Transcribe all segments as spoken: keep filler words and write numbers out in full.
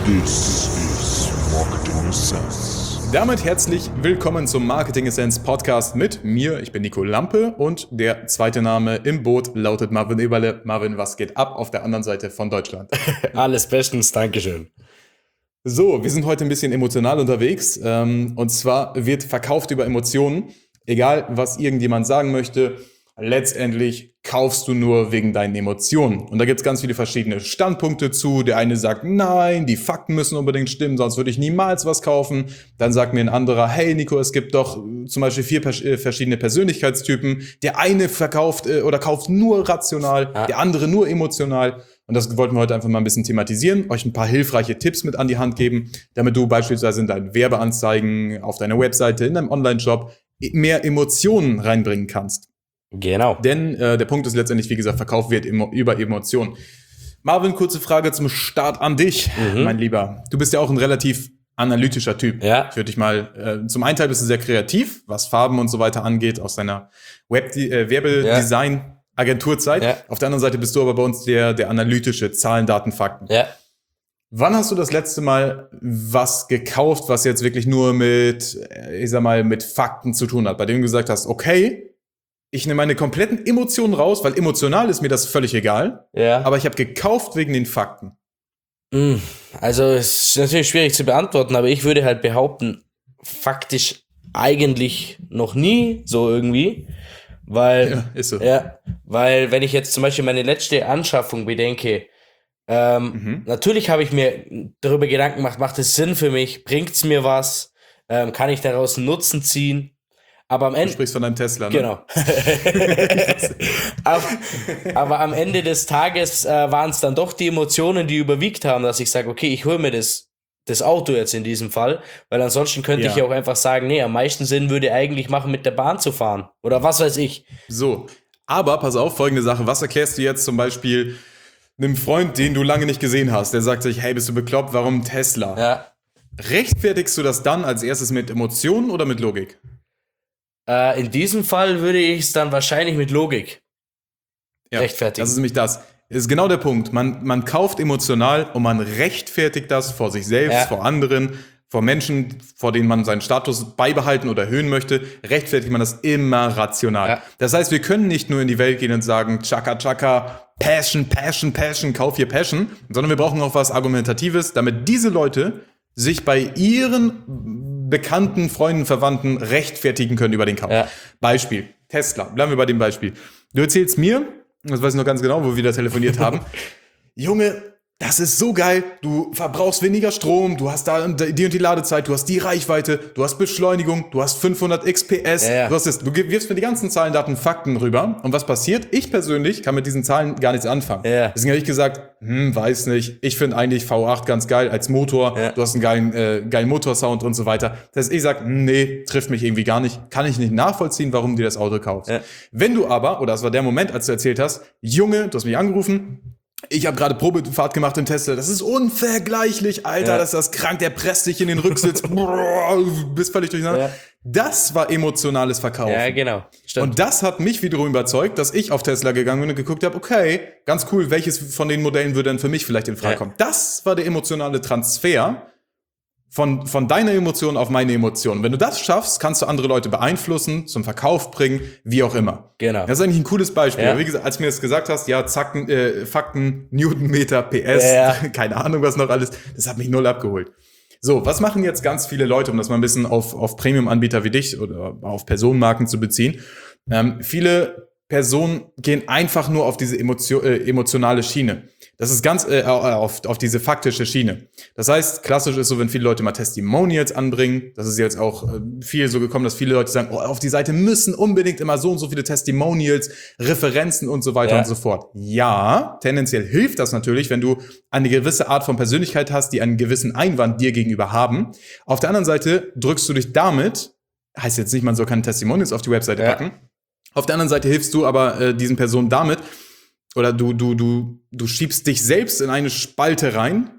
This is Marketing Essence. Damit herzlich willkommen zum Marketing Essence Podcast mit mir. Ich bin Nico Lampe und der zweite Name im Boot lautet Marvin Eberle. Marvin, was geht ab auf der anderen Seite von Deutschland? Alles bestens, Dankeschön. So, wir sind heute ein bisschen emotional unterwegs. Ähm, und zwar wird verkauft über Emotionen. Egal, was irgendjemand sagen möchte, letztendlich kaufst du nur wegen deinen Emotionen. Und da gibt es ganz viele verschiedene Standpunkte zu. Der eine sagt, nein, die Fakten müssen unbedingt stimmen, sonst würde ich niemals was kaufen. Dann sagt mir ein anderer, hey Nico, es gibt doch zum Beispiel vier pers- äh, verschiedene Persönlichkeitstypen. Der eine verkauft äh, oder kauft nur rational, ah. der andere nur emotional. Und das wollten wir heute einfach mal ein bisschen thematisieren, euch ein paar hilfreiche Tipps mit an die Hand geben, damit du beispielsweise in deinen Werbeanzeigen, auf deiner Webseite, in deinem Online-Shop mehr Emotionen reinbringen kannst. Genau. Denn äh, der Punkt ist letztendlich, wie gesagt, Verkauf wird emo- über Emotionen. Marvin, kurze Frage zum Start an dich, mhm. mein Lieber. Du bist ja auch ein relativ analytischer Typ. Ja. Ich würde dich mal, äh, zum einen Teil bist du sehr kreativ, was Farben und so weiter angeht, aus deiner Web- äh, Werbedesign-Agenturzeit. Ja. Auf der anderen Seite bist du aber bei uns der, der analytische Zahlen, Daten, Fakten. Ja. Wann hast du das letzte Mal was gekauft, was jetzt wirklich nur mit, ich sag mal, mit Fakten zu tun hat, bei dem du gesagt hast, okay, ich nehme meine kompletten Emotionen raus, weil emotional ist mir das völlig egal. Ja. Aber ich habe gekauft wegen den Fakten. Also es ist natürlich schwierig zu beantworten, aber ich würde halt behaupten, faktisch eigentlich noch nie so irgendwie. Weil, Ja, ist so. Ja, weil wenn ich jetzt zum Beispiel meine letzte Anschaffung bedenke, ähm, Mhm. natürlich habe ich mir darüber Gedanken gemacht, macht es Sinn für mich, bringt es mir was, ähm, kann ich daraus einen Nutzen ziehen? Aber am Du Ende. sprichst von deinem Tesla, ne? Genau. aber, aber am Ende des Tages äh, waren es dann doch die Emotionen, die überwiegt haben, dass ich sage, okay, ich hole mir das, das Auto jetzt in diesem Fall, weil ansonsten könnte Ja. ich ja auch einfach sagen, nee, am meisten Sinn würde eigentlich machen, mit der Bahn zu fahren. Oder was weiß ich. So, aber pass auf, folgende Sache. Was erklärst du jetzt zum Beispiel einem Freund, den du lange nicht gesehen hast, der sagt sich, hey, bist du bekloppt, warum Tesla? Ja. Rechtfertigst du das dann als erstes mit Emotionen oder mit Logik? Äh, in diesem Fall würde ich es dann wahrscheinlich mit Logik Ja, rechtfertigen. das ist nämlich das. Ist genau der Punkt. Man, man kauft emotional und man rechtfertigt das vor sich selbst, Ja. vor anderen, vor Menschen, vor denen man seinen Status beibehalten oder erhöhen möchte, rechtfertigt man das immer rational. Ja. Das heißt, wir können nicht nur in die Welt gehen und sagen, Chaka Chaka, Passion, Passion, Passion, kauf hier Passion, sondern wir brauchen auch was Argumentatives, damit diese Leute sich bei ihren Bekannten, Freunden, Verwandten rechtfertigen können über den Kauf. Ja. Beispiel, Tesla. Bleiben wir bei dem Beispiel. Du erzählst mir, das weiß ich noch ganz genau, wo wir da telefoniert haben, Junge, das ist so geil, du verbrauchst weniger Strom, du hast da die und die Ladezeit, du hast die Reichweite, du hast Beschleunigung, du hast fünfhundert X P S, Ja, ja. du hast das, du wirfst mir die ganzen Zahlen, Daten, Fakten rüber. Und was passiert? Ich persönlich kann mit diesen Zahlen gar nichts anfangen. Ja. Deswegen habe ich gesagt, hm, weiß nicht, ich finde eigentlich V acht ganz geil als Motor, Ja. du hast einen geilen, äh, geilen Motorsound und so weiter. Das heißt, ich sage, nee, trifft mich irgendwie gar nicht, kann ich nicht nachvollziehen, warum du das Auto kaufst. Ja. Wenn du aber, oder das war der Moment, als du erzählt hast, Junge, du hast mich angerufen, ich habe gerade Probefahrt gemacht im Tesla. Das ist unvergleichlich, Alter. Ja. Das ist das krank. Der presst dich in den Rücksitz. Du bist völlig durcheinander. Ja. Das war emotionales Verkaufen. Ja, genau. Stimmt. Und das hat mich wiederum überzeugt, dass ich auf Tesla gegangen bin und geguckt habe, okay, ganz cool, welches von den Modellen würde denn für mich vielleicht in Frage Ja. kommen. Das war der emotionale Transfer von, von deiner Emotion auf meine Emotion. Wenn du das schaffst, kannst du andere Leute beeinflussen, zum Verkauf bringen, wie auch immer. Genau. Das ist eigentlich ein cooles Beispiel. Ja. Wie gesagt, als du mir das gesagt hast, ja, Zacken, äh, Fakten, Newtonmeter, P S, Ja. keine Ahnung, was noch alles, das hat mich null abgeholt. So, was machen jetzt ganz viele Leute, um das mal ein bisschen auf, auf Premium-Anbieter wie dich oder auf Personenmarken zu beziehen? Ähm, viele Personen gehen einfach nur auf diese Emotio- äh, emotionale Schiene. Das ist ganz äh, auf, auf diese faktische Schiene. Das heißt, klassisch ist so, wenn viele Leute mal Testimonials anbringen, das ist jetzt auch äh, viel so gekommen, dass viele Leute sagen, oh, auf die Seite müssen unbedingt immer so und so viele Testimonials, Referenzen und so weiter Ja. und so fort. Ja, tendenziell hilft das natürlich, wenn du eine gewisse Art von Persönlichkeit hast, die einen gewissen Einwand dir gegenüber haben. Auf der anderen Seite drückst du dich damit, heißt jetzt nicht, man soll keine Testimonials auf die Webseite Ja. packen. Auf der anderen Seite hilfst du aber äh, diesen Personen damit, oder du, du, du, du schiebst dich selbst in eine Spalte rein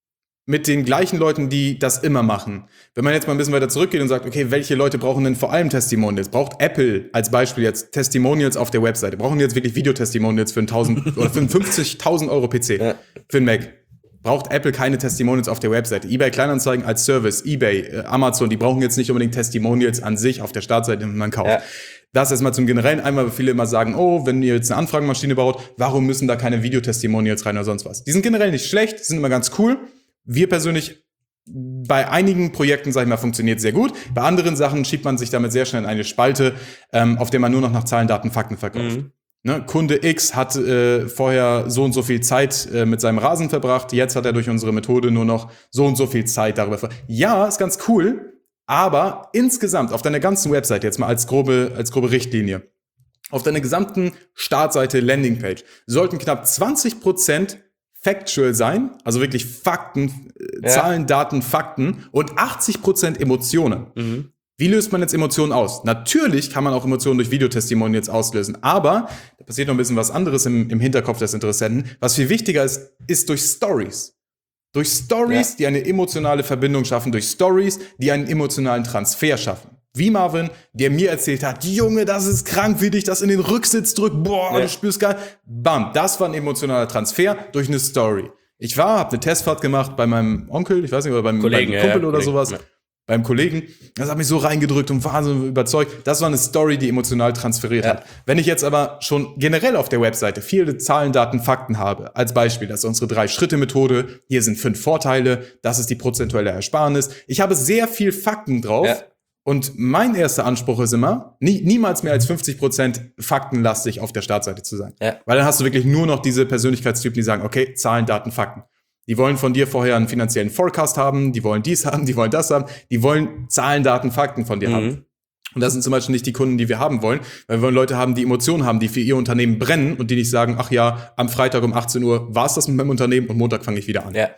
mit den gleichen Leuten, die das immer machen. Wenn man jetzt mal ein bisschen weiter zurückgeht und sagt, okay, welche Leute brauchen denn vor allem Testimonials? Braucht Apple als Beispiel jetzt Testimonials auf der Webseite? Brauchen die jetzt wirklich Videotestimonials für einen tausend oder für einen fünfzigtausend Euro P C? Ja. Für einen Mac? braucht Apple keine Testimonials auf der Webseite. eBay Kleinanzeigen als Service, eBay, äh, Amazon, die brauchen jetzt nicht unbedingt Testimonials an sich auf der Startseite, wenn man kauft. Ja. Das erstmal zum Generellen. Einmal, viele immer sagen, oh, wenn ihr jetzt eine Anfragenmaschine baut, warum müssen da keine Videotestimonials rein oder sonst was? Die sind generell nicht schlecht, sind immer ganz cool. Wir persönlich, bei einigen Projekten, sag ich mal, funktioniert sehr gut. Bei anderen Sachen schiebt man sich damit sehr schnell in eine Spalte, ähm, auf der man nur noch nach Zahlen, Daten, Fakten verkauft. Mhm. Ne? Kunde X hat äh, vorher so und so viel Zeit äh, mit seinem Rasen verbracht, jetzt hat er durch unsere Methode nur noch so und so viel Zeit darüber verbracht. Ja, ist ganz cool, aber insgesamt auf deiner ganzen Website, jetzt mal als grobe, als grobe Richtlinie, auf deiner gesamten Startseite, Landingpage, sollten knapp zwanzig Prozent factual sein, also wirklich Fakten, ja. Zahlen, Daten, Fakten und achtzig Prozent Emotionen. Mhm. Wie löst man jetzt Emotionen aus? Natürlich kann man auch Emotionen durch Videotestimonials auslösen, aber da passiert noch ein bisschen was anderes im, im Hinterkopf des Interessenten. Was viel wichtiger ist, ist durch Stories. Durch Stories, ja. die eine emotionale Verbindung schaffen, durch Stories, die einen emotionalen Transfer schaffen. Wie Marvin, der mir erzählt hat, Junge, das ist krank, wie dich das in den Rücksitz drückt, boah, ja. du spürst geil. Bam, das war ein emotionaler Transfer durch eine Story. Ich war, hab eine Testfahrt gemacht bei meinem Onkel, ich weiß nicht, oder beim, Kollegen, beim Kumpel ja, oder Kollegen, sowas. Ja. Beim Kollegen, das hat mich so reingedrückt und wahnsinnig überzeugt. Das war eine Story, die emotional transferiert ja. hat. Wenn ich jetzt aber schon generell auf der Webseite viele Zahlen, Daten, Fakten habe, als Beispiel, das ist unsere Drei-Schritte-Methode, hier sind fünf Vorteile, das ist die prozentuelle Ersparnis. Ich habe sehr viel Fakten drauf ja. und mein erster Anspruch ist immer, nie, niemals mehr als fünfzig Prozent faktenlastig auf der Startseite zu sein. Ja. Weil dann hast du wirklich nur noch diese Persönlichkeitstypen, die sagen, okay, Zahlen, Daten, Fakten. Die wollen von dir vorher einen finanziellen Forecast haben, die wollen dies haben, die wollen das haben, die wollen Zahlen, Daten, Fakten von dir mhm. haben. Und das sind zum Beispiel nicht die Kunden, die wir haben wollen, weil wir wollen Leute haben, die Emotionen haben, die für ihr Unternehmen brennen und die nicht sagen, ach ja, am Freitag um achtzehn Uhr war es das mit meinem Unternehmen und Montag fange ich wieder an. Ja.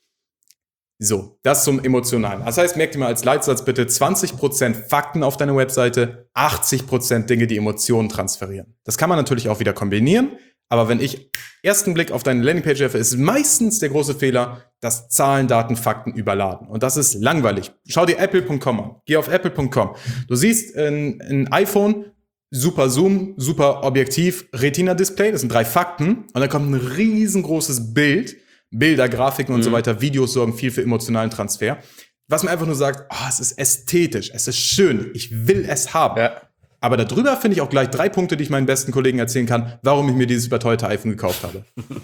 So, das zum Emotionalen. Das heißt, merkt ihr mal als Leitsatz bitte zwanzig Prozent Fakten auf deiner Webseite, achtzig Prozent Dinge, die Emotionen transferieren. Das kann man natürlich auch wieder kombinieren. Aber wenn ich ersten Blick auf deine Landingpage werfe, ist meistens der große Fehler, dass Zahlen, Daten, Fakten überladen. Und das ist langweilig. Schau dir apple punkt com an. Geh auf apple punkt com. Du siehst ein, ein iPhone, super Zoom, super Objektiv, Retina-Display. Das sind drei Fakten. Und dann kommt ein riesengroßes Bild. Bilder, Grafiken und mhm. so weiter. Videos sorgen viel für emotionalen Transfer. Was mir einfach nur sagt, oh, es ist ästhetisch, es ist schön, ich will es haben. Ja. Aber darüber finde ich auch gleich drei Punkte, die ich meinen besten Kollegen erzählen kann, warum ich mir dieses überteuerte iPhone gekauft habe.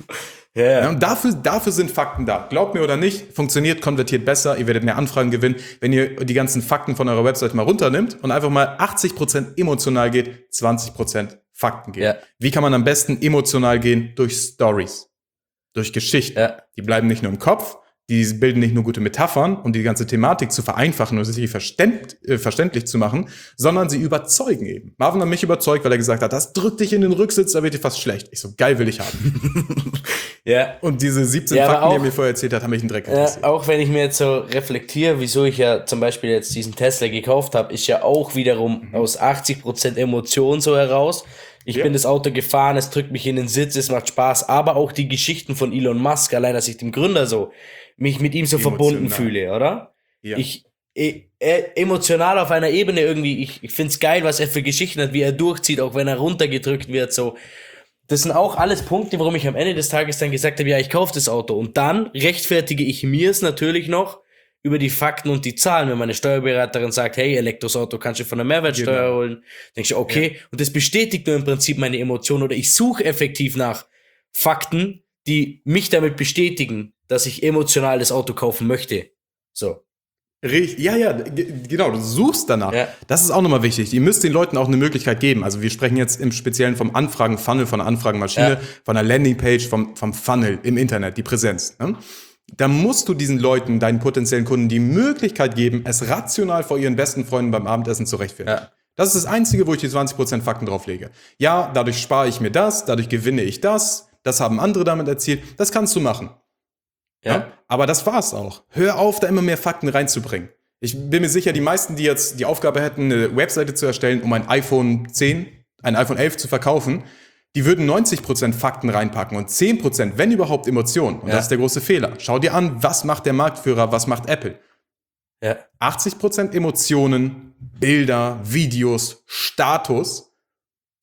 ja, ja. Ja, und dafür, dafür sind Fakten da. Glaubt mir oder nicht, funktioniert, konvertiert besser, ihr werdet mehr Anfragen gewinnen, wenn ihr die ganzen Fakten von eurer Website mal runternimmt und einfach mal achtzig Prozent emotional geht, zwanzig Prozent Fakten geht. Ja. Wie kann man am besten emotional gehen? Durch Stories, durch Geschichten. Ja. Die bleiben nicht nur im Kopf, die bilden nicht nur gute Metaphern, um die ganze Thematik zu vereinfachen und sich verständ, äh, verständlich zu machen, sondern sie überzeugen eben. Marvin hat mich überzeugt, weil er gesagt hat, das drückt dich in den Rücksitz, da wird dir fast schlecht. Ich so, geil will ich haben. ja. Und diese siebzehn ja, Fakten, auch, die er mir vorher erzählt hat, haben mich einen Dreck interessiert. Ja, auch wenn ich mir jetzt so reflektiere, wieso ich ja zum Beispiel jetzt diesen Tesla gekauft habe, ist ja auch wiederum mhm. aus achtzig Prozent Emotion so heraus. Ich ja. bin das Auto gefahren, es drückt mich in den Sitz, es macht Spaß, aber auch die Geschichten von Elon Musk, allein dass ich dem Gründer so mich mit ihm so emotional verbunden fühle, oder? Ja. Ich e, e, emotional auf einer Ebene irgendwie, ich, ich find's geil, was er für Geschichten hat, wie er durchzieht, auch wenn er runtergedrückt wird, so. Das sind auch alles Punkte, warum ich am Ende des Tages dann gesagt habe, ja, ich kaufe das Auto. Und dann rechtfertige ich mir es natürlich noch über die Fakten und die Zahlen. Wenn meine Steuerberaterin sagt, hey, Elektroauto kannst du von der Mehrwertsteuer genau. holen, denke ich, okay. Ja. Und das bestätigt nur im Prinzip meine Emotionen oder ich suche effektiv nach Fakten, die mich damit bestätigen, dass ich emotional das Auto kaufen möchte. So. Ja, ja, g- genau, du suchst danach. Ja. Das ist auch nochmal wichtig. Ihr müsst den Leuten auch eine Möglichkeit geben. Also wir sprechen jetzt im Speziellen vom Anfragen-Funnel, von der Anfragenmaschine, ja. von der Landingpage, vom, vom Funnel im Internet, die Präsenz. Ne? Da musst du diesen Leuten, deinen potenziellen Kunden, die Möglichkeit geben, es rational vor ihren besten Freunden beim Abendessen zu rechtfertigen. Ja. Das ist das Einzige, wo ich die zwanzig Prozent Fakten drauflege. Ja, dadurch spare ich mir das, dadurch gewinne ich das, das haben andere damit erzielt. Das kannst du machen. Ja. Ja? Aber das war's auch. Hör auf, da immer mehr Fakten reinzubringen. Ich bin mir sicher, die meisten, die jetzt die Aufgabe hätten, eine Webseite zu erstellen, um ein iPhone zehn, ein iPhone elf zu verkaufen, die würden neunzig Prozent Fakten reinpacken und zehn Prozent, wenn überhaupt, Emotionen. Und ja. das ist der große Fehler. Schau dir an, was macht der Marktführer, was macht Apple? Ja. achtzig Prozent Emotionen, Bilder, Videos, Status,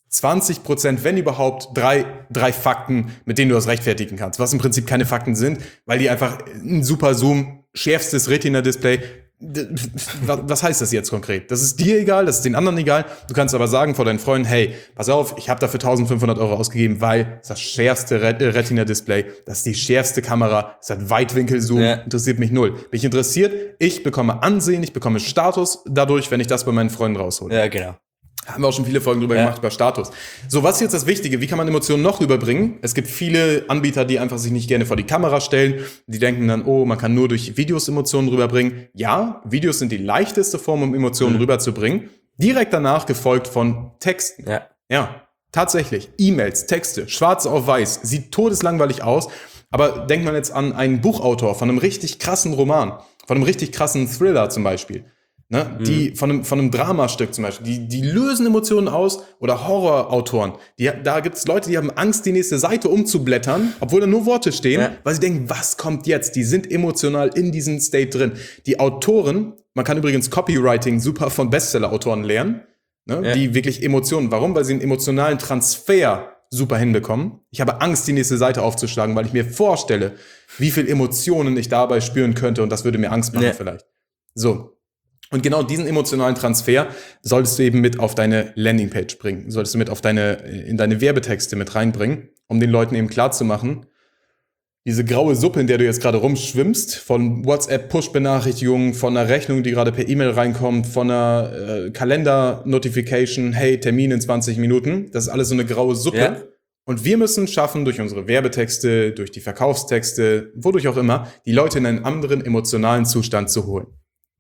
zwanzig Prozent, wenn überhaupt, drei, drei Fakten, mit denen du das rechtfertigen kannst. Was im Prinzip keine Fakten sind, weil die einfach ein super Zoom, schärfstes Retina-Display. Was heißt das jetzt konkret? Das ist dir egal, das ist den anderen egal. Du kannst aber sagen vor deinen Freunden, hey, pass auf, ich habe dafür eintausendfünfhundert Euro ausgegeben, weil das ist das schärfste Retina-Display, das ist die schärfste Kamera, es hat Weitwinkel-Zoom, ja. Interessiert mich null. Bin ich interessiert? Ich bekomme Ansehen, ich bekomme Status dadurch, wenn ich das bei meinen Freunden raushole. Ja, genau. Haben wir auch schon viele Folgen drüber ja. gemacht, über Status. So, was ist jetzt das Wichtige? Wie kann man Emotionen noch rüberbringen? Es gibt viele Anbieter, die einfach sich nicht gerne vor die Kamera stellen. Die denken dann, oh, man kann nur durch Videos Emotionen rüberbringen. Ja, Videos sind die leichteste Form, um Emotionen mhm. rüberzubringen. Direkt danach gefolgt von Texten. Ja. Ja, tatsächlich. E-Mails, Texte, schwarz auf weiß. Sieht todeslangweilig aus. Aber denkt man jetzt an einen Buchautor von einem richtig krassen Roman, von einem richtig krassen Thriller zum Beispiel. Ne, mhm. Die von einem, von einem Dramastück zum Beispiel, die, die lösen Emotionen aus, oder Horrorautoren. Die, da gibt es Leute, die haben Angst, die nächste Seite umzublättern, obwohl da nur Worte stehen, ja. weil sie denken, was kommt jetzt? Die sind emotional in diesem State drin. Die Autoren, man kann übrigens Copywriting super von Bestseller-Autoren lernen, ne, ja. die wirklich Emotionen, warum? Weil sie einen emotionalen Transfer super hinbekommen. Ich habe Angst, die nächste Seite aufzuschlagen, weil ich mir vorstelle, wie viel Emotionen ich dabei spüren könnte, und das würde mir Angst machen ja. vielleicht. So. Und genau diesen emotionalen Transfer solltest du eben mit auf deine Landingpage bringen, solltest du mit auf deine, in deine Werbetexte mit reinbringen, um den Leuten eben klarzumachen, diese graue Suppe, in der du jetzt gerade rumschwimmst, von WhatsApp-Push-Benachrichtigungen, von einer Rechnung, die gerade per E-Mail reinkommt, von einer äh, Kalender-Notification, hey, Termin in zwanzig Minuten, das ist alles so eine graue Suppe. Ja. Und wir müssen schaffen, durch unsere Werbetexte, durch die Verkaufstexte, wodurch auch immer, die Leute in einen anderen emotionalen Zustand zu holen.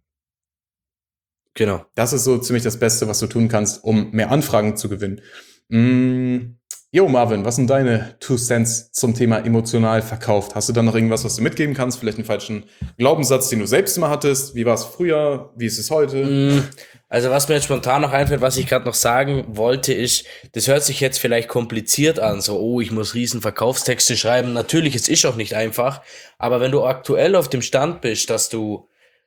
Genau. Das ist so ziemlich das Beste, was du tun kannst, um mehr Anfragen zu gewinnen. Mm. Jo, Marvin, was sind deine Two Cents zum Thema emotional verkauft? Hast du dann noch irgendwas, was du mitgeben kannst? Vielleicht einen falschen Glaubenssatz, den du selbst mal hattest? Wie war es früher? Wie ist es heute? Also was mir jetzt spontan noch einfällt, was ich gerade noch sagen wollte, ist, das hört sich jetzt vielleicht kompliziert an, so, oh, ich muss riesen Verkaufstexte schreiben. Natürlich, es ist auch nicht einfach, aber wenn du aktuell auf dem Stand bist, dass du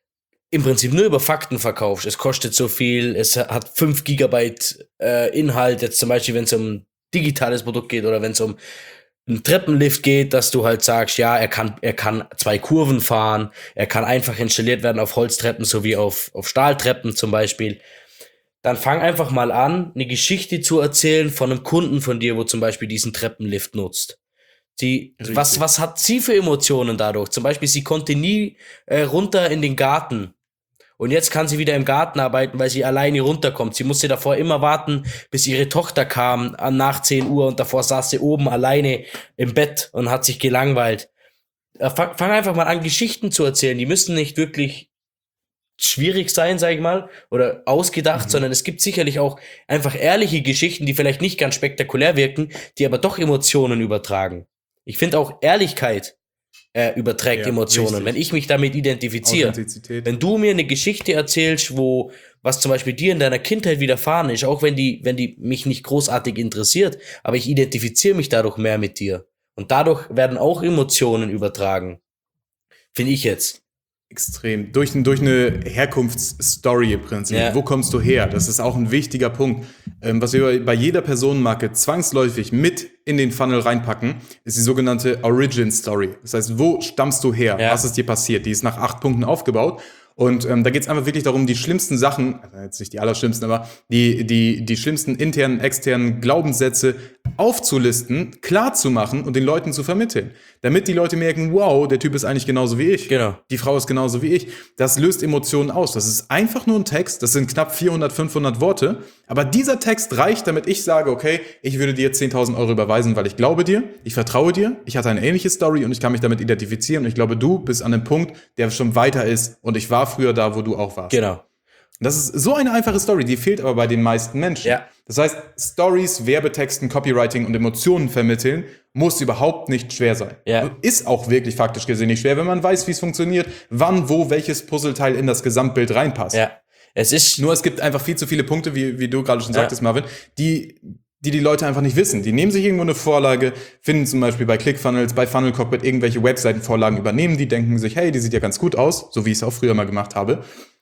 im Prinzip nur über Fakten verkaufst, es kostet so viel, es hat fünf Gigabyte äh, Inhalt, jetzt zum Beispiel, wenn es um digitales Produkt geht oder wenn es um einen Treppenlift geht, dass du halt sagst, ja, er kann er kann zwei Kurven fahren, er kann einfach installiert werden auf Holztreppen sowie auf auf Stahltreppen zum Beispiel. Dann fang einfach mal an, eine Geschichte zu erzählen von einem Kunden von dir, wo zum Beispiel diesen Treppenlift nutzt. Sie, was was hat sie für Emotionen dadurch? Zum Beispiel, sie konnte nie äh, runter in den Garten. Und jetzt kann sie wieder im Garten arbeiten, weil sie alleine runterkommt. Sie musste davor immer warten, bis ihre Tochter kam nach zehn Uhr und davor saß sie oben alleine im Bett und hat sich gelangweilt. Fang, fang einfach mal an, Geschichten zu erzählen. Die müssen nicht wirklich schwierig sein, sag ich mal, oder ausgedacht, mhm. sondern es gibt sicherlich auch einfach ehrliche Geschichten, die vielleicht nicht ganz spektakulär wirken, die aber doch Emotionen übertragen. Ich finde auch Ehrlichkeit Äh, überträgt ja, Emotionen, richtig. Wenn ich mich damit identifiziere. Wenn du mir eine Geschichte erzählst, wo, was zum Beispiel dir in deiner Kindheit widerfahren ist, auch wenn die, wenn die mich nicht großartig interessiert, aber ich identifiziere mich dadurch mehr mit dir. Und dadurch werden auch Emotionen übertragen. Finde ich jetzt. Extrem. Durch, durch eine Herkunftsstory im Prinzip. Ja. Wo kommst du her? Das ist auch ein wichtiger Punkt. Ähm, was wir bei jeder Personenmarke zwangsläufig mit in den Funnel reinpacken, ist die sogenannte Origin Story. Das heißt, wo stammst du her? Ja. Was ist dir passiert? Die ist nach acht Punkten aufgebaut. Und ähm, da geht es einfach wirklich darum, die schlimmsten Sachen, also jetzt nicht die allerschlimmsten, aber die, die, die schlimmsten internen, externen Glaubenssätze aufzulisten, klar zu machen und den Leuten zu vermitteln. Damit die Leute merken, wow, der Typ ist eigentlich genauso wie ich. Genau. Die Frau ist genauso wie ich. Das löst Emotionen aus. Das ist einfach nur ein Text, das sind knapp vierhundert, fünfhundert Worte. Aber dieser Text reicht, damit ich sage, okay, ich würde dir zehntausend Euro überweisen, weil ich glaube dir, ich vertraue dir, ich hatte eine ähnliche Story und ich kann mich damit identifizieren. Und ich glaube, du bist an einem Punkt, der schon weiter ist und ich war früher da, wo du auch warst. Genau. Das ist so eine einfache Story, die fehlt aber bei den meisten Menschen. Ja. Das heißt, Stories, Werbetexten, Copywriting und Emotionen vermitteln muss überhaupt nicht schwer sein. Ja. Ist auch wirklich faktisch gesehen nicht schwer, wenn man weiß, wie es funktioniert, wann, wo, welches Puzzleteil in das Gesamtbild reinpasst. Ja. Es ist nur, es gibt einfach viel zu viele Punkte, wie, wie du gerade schon sagtest, ja. Marvin, die, die die Leute einfach nicht wissen. Die nehmen sich irgendwo eine Vorlage, finden zum Beispiel bei ClickFunnels, bei Funnel Cockpit irgendwelche Webseitenvorlagen, übernehmen die, denken sich, hey, die sieht ja ganz gut aus, so wie ich es auch früher mal gemacht habe.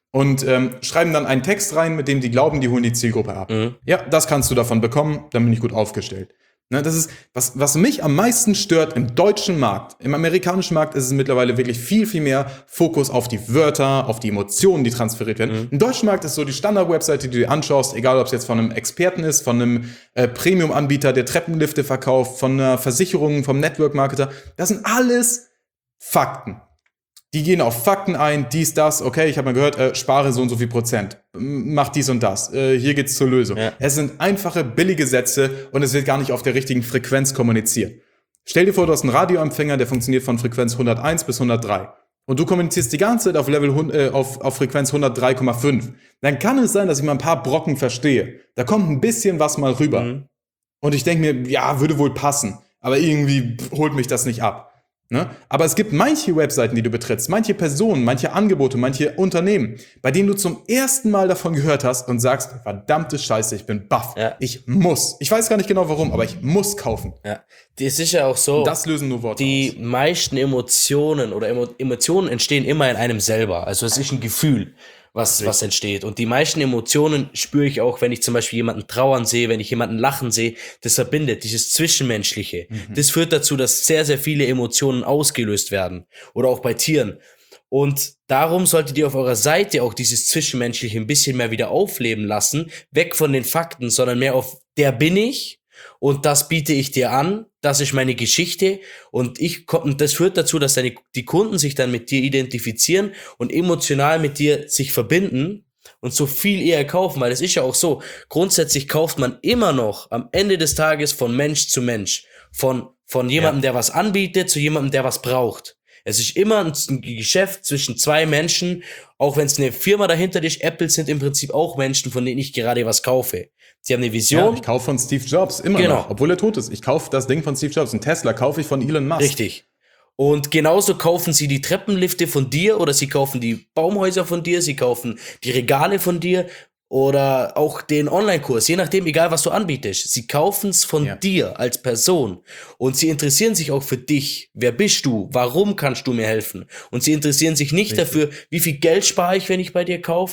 und ähm, schreiben dann einen Text rein, mit dem die glauben, die holen die Zielgruppe ab. Mhm. Ja, das kannst du davon bekommen, dann bin ich gut aufgestellt. Ne, das ist, was, was mich am meisten stört im deutschen Markt. Im amerikanischen Markt ist es mittlerweile wirklich viel, viel mehr Fokus auf die Wörter, auf die Emotionen, die transferiert werden. Mhm. Im deutschen Markt ist so die Standard-Webseite, die du dir anschaust, egal ob es jetzt von einem Experten ist, von einem äh, Premium-Anbieter, der Treppenlifte verkauft, von einer Versicherung, vom Network-Marketer, das sind alles Fakten. Die gehen auf Fakten ein, dies, das, okay, ich habe mal gehört, äh, spare so und so viel Prozent, mach dies und das, äh, hier geht's zur Lösung. Ja. Es sind einfache, billige Sätze und es wird gar nicht auf der richtigen Frequenz kommuniziert. Stell dir vor, du hast einen Radioempfänger, der funktioniert von Frequenz hunderteins bis hundertdrei und du kommunizierst die ganze Zeit auf Level äh, auf, auf Frequenz hundertdrei Komma fünf. Dann kann es sein, dass ich mal ein paar Brocken verstehe. Da kommt ein bisschen was mal rüber. Mhm. Und ich denke mir, ja, würde wohl passen, aber irgendwie holt mich das nicht ab. Ne? Aber es gibt manche Webseiten, die du betrittst, manche Personen, manche Angebote, manche Unternehmen, bei denen du zum ersten Mal davon gehört hast und sagst, verdammte Scheiße, ich bin baff. Ja. Ich muss. Ich weiß gar nicht genau warum, aber ich muss kaufen. Ja. Die ist sicher auch so. Und das lösen nur Worte Die aus. meisten Emotionen oder Emo- Emotionen entstehen immer in einem selber. Also es ist ein Gefühl, was, was entsteht. Und die meisten Emotionen spüre ich auch, wenn ich zum Beispiel jemanden trauern sehe, wenn ich jemanden lachen sehe. Das verbindet, dieses Zwischenmenschliche. Mhm. Das führt dazu, dass sehr, sehr viele Emotionen ausgelöst werden. Oder auch bei Tieren. Und darum solltet ihr auf eurer Seite auch dieses Zwischenmenschliche ein bisschen mehr wieder aufleben lassen. Weg von den Fakten, sondern mehr auf der bin ich. Und das biete ich dir an, das ist meine Geschichte und ich und das führt dazu, dass deine, die Kunden sich dann mit dir identifizieren und emotional mit dir sich verbinden und so viel eher kaufen, weil es ist ja auch so, grundsätzlich kauft man immer noch am Ende des Tages von Mensch zu Mensch, von, von jemandem, ja. der was anbietet, zu jemandem, der was braucht. Es ist immer ein, ein Geschäft zwischen zwei Menschen, auch wenn es eine Firma dahinter ist. Apple sind im Prinzip auch Menschen, von denen ich gerade was kaufe. Sie haben eine Vision. Ja, ich kaufe von Steve Jobs immer genau. noch, obwohl er tot ist. Ich kaufe das Ding von Steve Jobs. Ein Tesla kaufe ich von Elon Musk. Richtig. Und genauso kaufen sie die Treppenlifte von dir oder sie kaufen die Baumhäuser von dir, sie kaufen die Regale von dir oder auch den Online-Kurs, je nachdem, egal was du anbietest. Sie kaufen es von ja. dir als Person und sie interessieren sich auch für dich. Wer bist du? Warum kannst du mir helfen? Und sie interessieren sich nicht Richtig. dafür, wie viel Geld spare ich, wenn ich bei dir kaufe?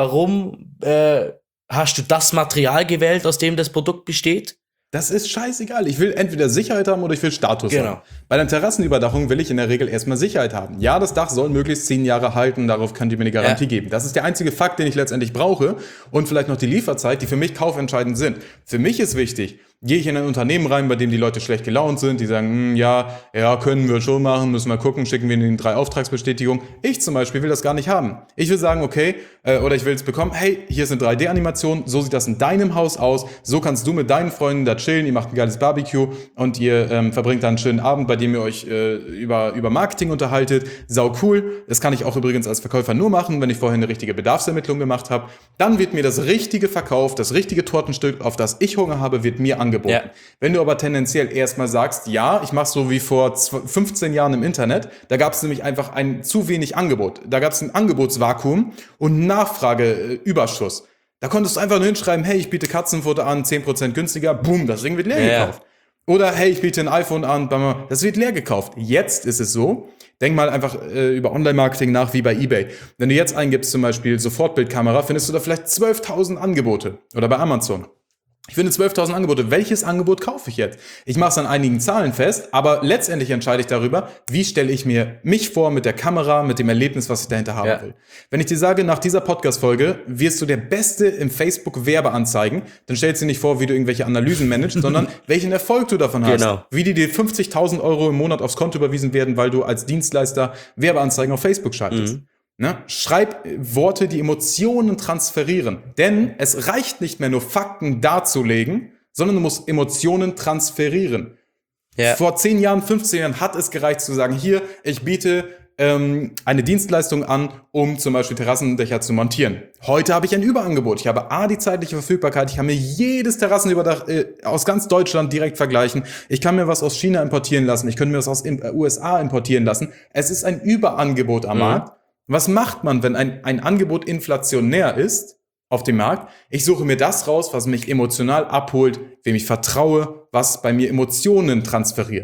Warum äh, hast du das Material gewählt, aus dem das Produkt besteht? Das ist scheißegal. Ich will entweder Sicherheit haben oder ich will Status genau. haben. Bei der Terrassenüberdachung will ich in der Regel erstmal Sicherheit haben. Ja, das Dach soll möglichst zehn Jahre halten, darauf könnt ihr mir eine Garantie ja. geben. Das ist der einzige Fakt, den ich letztendlich brauche und vielleicht noch die Lieferzeit, die für mich kaufentscheidend sind. Für mich ist wichtig, gehe ich in ein Unternehmen rein, bei dem die Leute schlecht gelaunt sind, die sagen, hm, ja, ja, können wir schon machen, müssen wir gucken, schicken wir ihnen drei Auftragsbestätigungen. Ich zum Beispiel will das gar nicht haben. Ich will sagen, okay, äh, oder ich will es bekommen, hey, hier ist eine drei D-Animation, so sieht das in deinem Haus aus, so kannst du mit deinen Freunden da chillen, ihr macht ein geiles Barbecue und ihr ähm, verbringt dann einen schönen Abend, bei dem ihr euch äh, über, über Marketing unterhaltet. Sau cool. Das kann ich auch übrigens als Verkäufer nur machen, wenn ich vorher eine richtige Bedarfsermittlung gemacht habe. Dann wird mir das richtige verkauft, das richtige Tortenstück, auf das ich Hunger habe, wird mir angeboten. Ja. Wenn du aber tendenziell erstmal sagst, ja, ich mache so wie vor fünfzehn Jahren im Internet, da gab es nämlich einfach ein zu wenig Angebot. Da gab es ein Angebotsvakuum und Nachfrageüberschuss. Da konntest du einfach nur hinschreiben, hey, ich biete Katzenfutter an, zehn Prozent günstiger, boom, das Ding wird leer ja. gekauft. Oder hey, ich biete ein iPhone an, das wird leer gekauft. Jetzt ist es so, denk mal einfach äh, über Online-Marketing nach wie bei eBay. Wenn du jetzt eingibst zum Beispiel Sofortbildkamera, findest du da vielleicht zwölftausend Angebote. Oder bei Amazon. Ich finde zwölftausend Angebote. Welches Angebot kaufe ich jetzt? Ich mache es an einigen Zahlen fest, aber letztendlich entscheide ich darüber, wie stelle ich mir mich vor mit der Kamera, mit dem Erlebnis, was ich dahinter haben ja. will. Wenn ich dir sage, nach dieser Podcast-Folge wirst du der Beste im Facebook-Werbeanzeigen, dann stellst du dir nicht vor, wie du irgendwelche Analysen managst, sondern welchen Erfolg du davon hast. Genau. Wie die dir fünfzigtausend Euro im Monat aufs Konto überwiesen werden, weil du als Dienstleister Werbeanzeigen auf Facebook schaltest. Mhm. Ne? Schreib Worte, die Emotionen transferieren. Denn es reicht nicht mehr nur Fakten darzulegen, sondern du musst Emotionen transferieren. Ja. Vor zehn Jahren, fünfzehn Jahren hat es gereicht zu sagen, hier, ich biete ähm, eine Dienstleistung an, um zum Beispiel Terrassendächer zu montieren. Heute habe ich ein Überangebot. Ich habe A, die zeitliche Verfügbarkeit. Ich kann mir jedes Terrassenüberdach äh, aus ganz Deutschland direkt vergleichen. Ich kann mir was aus China importieren lassen. Ich könnte mir was aus den U S A importieren lassen. Es ist ein Überangebot am mhm. Markt. Was macht man, wenn ein, ein Angebot inflationär ist auf dem Markt? Ich suche mir das raus, was mich emotional abholt, wem ich vertraue, was bei mir Emotionen transferiert.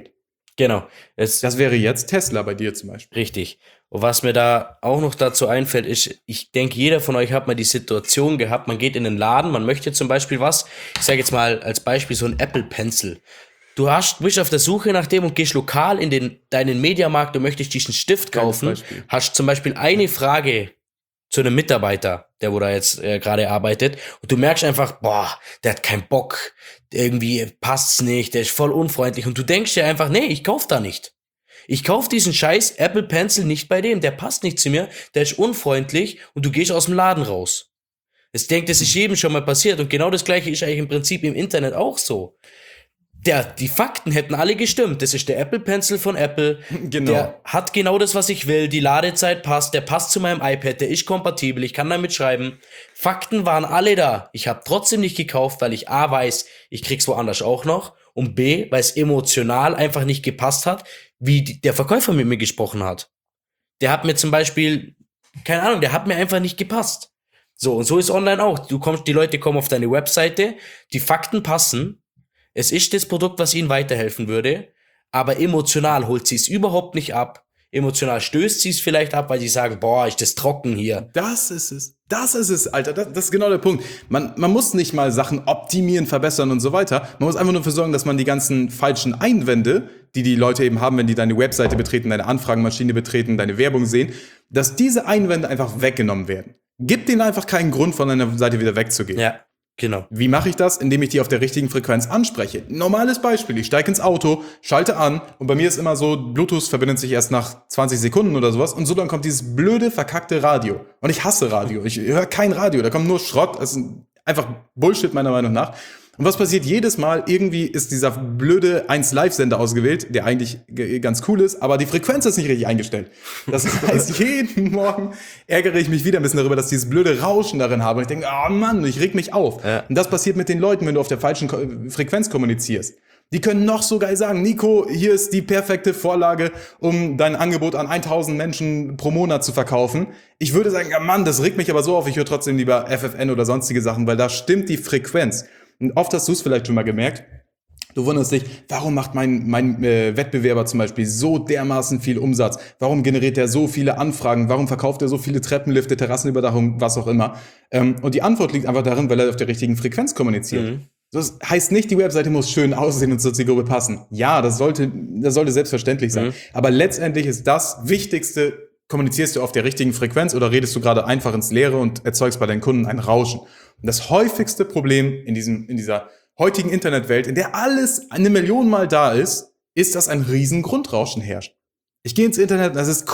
Genau. Es, Das wäre jetzt Tesla bei dir zum Beispiel. Richtig. Und was mir da auch noch dazu einfällt, ist, ich denke, jeder von euch hat mal die Situation gehabt, man geht in den Laden, man möchte zum Beispiel was, ich sage jetzt mal als Beispiel so ein Apple Pencil. Du hast, bist auf der Suche nach dem und gehst lokal in den, deinen Mediamarkt und möchtest diesen Stift kaufen, Beispiel. hast zum Beispiel eine Frage zu einem Mitarbeiter, der wo da jetzt äh, gerade arbeitet, und du merkst einfach, boah, der hat keinen Bock, irgendwie passt's nicht, der ist voll unfreundlich, und du denkst dir einfach, nee, ich kauf da nicht. Ich kauf diesen scheiß Apple Pencil nicht bei dem, der passt nicht zu mir, der ist unfreundlich, und du gehst aus dem Laden raus. Ich denke, das ist jedem schon mal passiert, und genau das gleiche ist eigentlich im Prinzip im Internet auch so. Der, die Fakten hätten alle gestimmt. Das ist der Apple Pencil von Apple. Genau. Der hat genau das, was ich will. Die Ladezeit passt. Der passt zu meinem iPad. Der ist kompatibel. Ich kann damit schreiben. Fakten waren alle da. Ich habe trotzdem nicht gekauft, weil ich A weiß, ich krieg's woanders auch noch. Und B, weil es emotional einfach nicht gepasst hat, wie die, der Verkäufer mit mir gesprochen hat. Der hat mir zum Beispiel, keine Ahnung, der hat mir einfach nicht gepasst. So, und so ist online auch. Du kommst, die Leute kommen auf deine Webseite, die Fakten passen. Es ist das Produkt, was ihnen weiterhelfen würde, aber emotional holt sie es überhaupt nicht ab. Emotional stößt sie es vielleicht ab, weil sie sagen, boah, ist das trocken hier. Das ist es. Das ist es, Alter. Das, das ist genau der Punkt. Man, man muss nicht mal Sachen optimieren, verbessern und so weiter. Man muss einfach nur dafür sorgen, dass man die ganzen falschen Einwände, die die Leute eben haben, wenn die deine Webseite betreten, deine Anfragenmaschine betreten, deine Werbung sehen, dass diese Einwände einfach weggenommen werden. Gib denen einfach keinen Grund, von deiner Seite wieder wegzugehen. Ja, genau. Wie mache ich das? Indem ich die auf der richtigen Frequenz anspreche. Normales Beispiel, ich steige ins Auto, schalte an und bei mir ist immer so, Bluetooth verbindet sich erst nach zwanzig Sekunden oder sowas und so dann kommt dieses blöde, verkackte Radio. Und ich hasse Radio, ich höre kein Radio, da kommt nur Schrott, das ist einfach Bullshit meiner Meinung nach. Und was passiert jedes Mal? Irgendwie ist dieser blöde eins Live-Sender ausgewählt, der eigentlich g- ganz cool ist, aber die Frequenz ist nicht richtig eingestellt. Das heißt, jeden Morgen ärgere ich mich wieder ein bisschen darüber, dass ich dieses blöde Rauschen darin habe. Und ich denke, oh Mann, ich reg mich auf. Ja. Und das passiert mit den Leuten, wenn du auf der falschen Ko- Frequenz kommunizierst. Die können noch so geil sagen, Nico, hier ist die perfekte Vorlage, um dein Angebot an tausend Menschen pro Monat zu verkaufen. Ich würde sagen, ja Mann, das regt mich aber so auf, ich höre trotzdem lieber F F N oder sonstige Sachen, weil da stimmt die Frequenz. Und oft hast du es vielleicht schon mal gemerkt, du wunderst dich, warum macht mein, mein äh, Wettbewerber zum Beispiel so dermaßen viel Umsatz? Warum generiert er so viele Anfragen? Warum verkauft er so viele Treppenlifte, Terrassenüberdachung, was auch immer? Ähm, und die Antwort liegt einfach darin, weil er auf der richtigen Frequenz kommuniziert. Mhm. Das heißt nicht, die Webseite muss schön aussehen und zur Zielgruppe passen. Ja, das sollte, das sollte selbstverständlich sein. Mhm. Aber letztendlich ist das Wichtigste, kommunizierst du auf der richtigen Frequenz oder redest du gerade einfach ins Leere und erzeugst bei deinen Kunden ein Rauschen? Und das häufigste Problem in diesem, in dieser heutigen Internetwelt, in der alles eine Million Mal da ist, ist, dass ein riesen Grundrauschen herrscht. Ich gehe ins Internet, das ist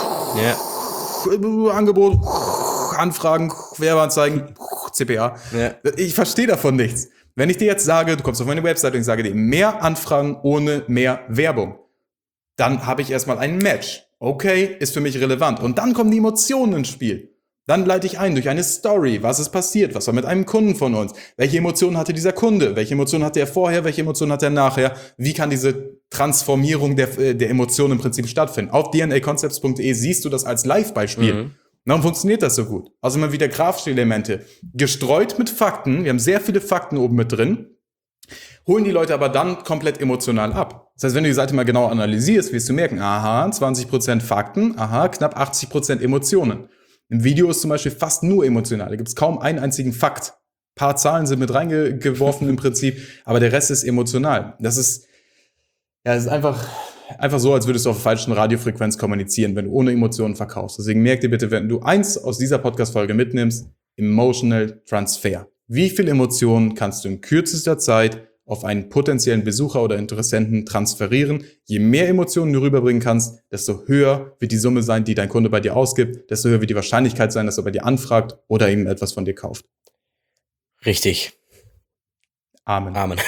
ja. Angebot, Anfragen, Werbeanzeigen, C P A. Ja. Ich verstehe davon nichts. Wenn ich dir jetzt sage, du kommst auf meine Website und ich sage dir mehr Anfragen ohne mehr Werbung, dann habe ich erstmal ein Match. Okay, ist für mich relevant. Und dann kommen die Emotionen ins Spiel. Dann leite ich ein durch eine Story. Was ist passiert? Was war mit einem Kunden von uns? Welche Emotionen hatte dieser Kunde? Welche Emotionen hatte er vorher? Welche Emotionen hat er nachher? Wie kann diese Transformierung der, der Emotionen im Prinzip stattfinden? Auf d n a concepts punkt d e siehst du das als Live-Beispiel. Mhm. Warum funktioniert das so gut? Also immer wieder grafische Elemente. Gestreut mit Fakten. Wir haben sehr viele Fakten oben mit drin. Holen die Leute aber dann komplett emotional ab. Das heißt, wenn du die Seite mal genau analysierst, wirst du merken, aha, zwanzig Prozent Fakten, aha, knapp achtzig Prozent Emotionen. Im Video ist zum Beispiel fast nur emotional. Da gibt es kaum einen einzigen Fakt. Ein paar Zahlen sind mit reingeworfen im Prinzip, aber der Rest ist emotional. Das ist, ja, das ist einfach, einfach so, als würdest du auf der falschen Radiofrequenz kommunizieren, wenn du ohne Emotionen verkaufst. Deswegen merk dir bitte, wenn du eins aus dieser Podcast-Folge mitnimmst, Emotional Transfer. Wie viel Emotionen kannst du in kürzester Zeit auf einen potenziellen Besucher oder Interessenten transferieren? Je mehr Emotionen du rüberbringen kannst, desto höher wird die Summe sein, die dein Kunde bei dir ausgibt, desto höher wird die Wahrscheinlichkeit sein, dass er bei dir anfragt oder eben etwas von dir kauft. Richtig. Amen. Amen.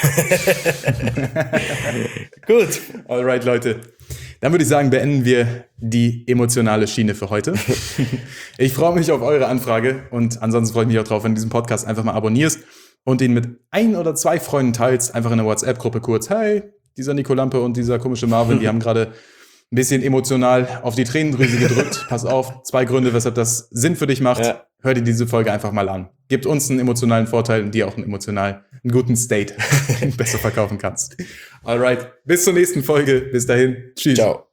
Gut. Alright, Leute. Dann würde ich sagen, beenden wir die emotionale Schiene für heute. Ich freue mich auf eure Anfrage und ansonsten freue ich mich auch drauf, wenn du diesen Podcast einfach mal abonnierst und ihn mit ein oder zwei Freunden teilst, einfach in der WhatsApp-Gruppe kurz, hey, dieser Nico Lampe und dieser komische Marvin, die haben gerade ein bisschen emotional auf die Tränendrüse gedrückt. Pass auf, zwei Gründe, weshalb das Sinn für dich macht. Ja. hör dir diese Folge einfach mal an. Gibt uns einen emotionalen Vorteil und dir auch einen emotional, einen guten State, den du besser verkaufen kannst. Alright, bis zur nächsten Folge. Bis dahin. Tschüss. Ciao.